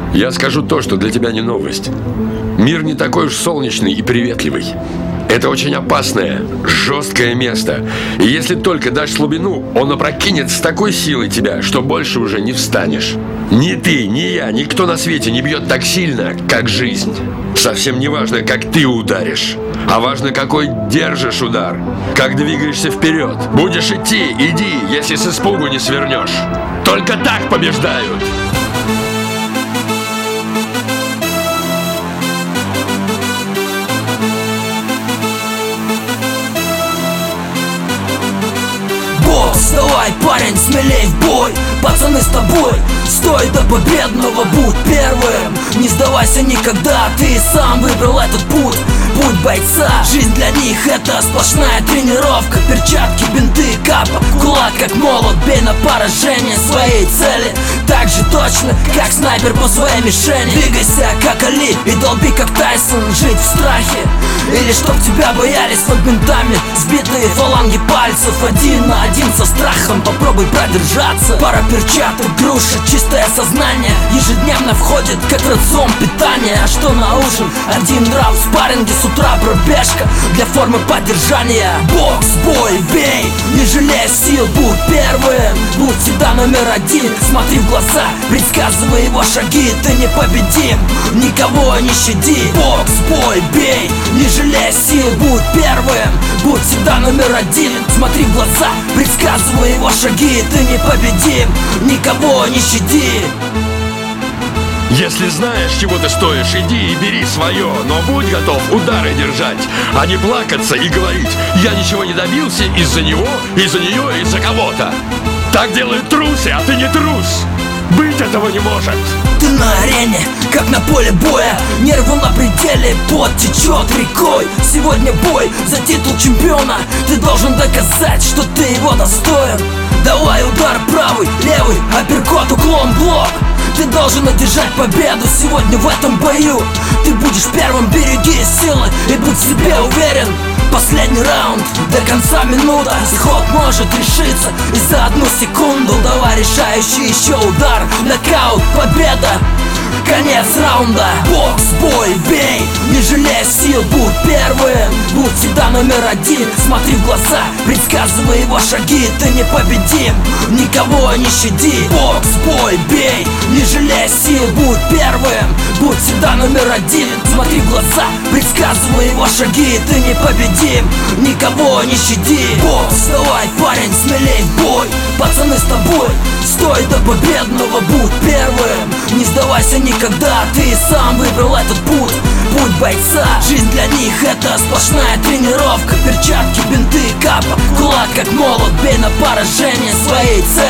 Я скажу то, что для тебя не новость. Мир не такой уж солнечный и приветливый. Это очень опасное, жесткое место. И если только дашь слабину, он опрокинет с такой силой тебя, что больше уже не встанешь. Ни ты, ни я, никто на свете не бьет так сильно, как жизнь. Совсем не важно, как ты ударишь, а важно, какой держишь удар. Как двигаешься вперед. Будешь идти, иди, если с испугу не свернешь. Только так побеждают. Давай, парень, смелей в бой. Пацаны с тобой, стой до победного, будь первым. Не сдавайся никогда, ты сам выбрал этот путь. Путь бойца, жизнь для них это сплошная тренировка. Перчатки, бинты, капа, кулак как молот. Бей на поражение своей цели так же точно, как снайпер по своей мишени. Двигайся как Али и долби как Тайсон. Жить в страхе или чтоб тебя боялись под бинтами. Сбитые фаланги пальцев, 1 на 1 со страхом. Попробуй продержаться. Пара перчаток, груша, чистое сознание ежедневно входит как рацион питания. А что на ужин? 1 раунд спарринги, с утра пробежка для формы поддержания. Бокс, бой, бей, не жалея сил, будь первым. Будь всегда номер 1, смотри в глаза, предсказывай его шаги. Ты непобедим, никого не щади. Бокс, бой, бей, не жалея сил, будь первым. Будь всегда номер 1, смотри в глаза, предсказывай его шаги. Ты непобедим, никого не щади. Если знаешь, чего ты стоишь, иди и бери свое. Но будь готов удары держать, а не плакаться и говорить: я ничего не добился из-за него, из-за нее, из-за кого-то. Так делают трусы, а ты не трус. Быть этого не может. Ты на арене, как на поле боя. Нервы на пределе, пот течет рекой. Сегодня бой за титул чемпиона. Ты должен доказать, что ты его достоин. Давай удар правый, левый, апперкот, уклон, блок. Ты должен одержать победу сегодня в этом бою. Ты будешь первым, береги силы и будь в себе уверен. Последний раунд, до конца минута. Исход может решиться и за 1 секунду. Давай решающий еще удар, нокаут, победа, конец раунда. Бокс, бой, бей, не жалея сил, будь первым. Будь всегда номер 1, смотри в глаза, предсказывай его шаги. Ты непобедим, никого не щади. Бокс, бой, бей, не жалея сил, будь первым. Будь всегда номер 1, смотри в глаза, предсказывай его шаги. Ты непобедим, никого не щади. Бокс, давай, парень, смелей в бой. Пацаны с тобой, стой до победного, будь первым. Не сдавайся никогда, ты сам выбрал этот путь. Путь бойца, жизнь для них это сплошная тренировка. Перчатки, бинты, капа, кулак как молот. Бей на поражение своей цели.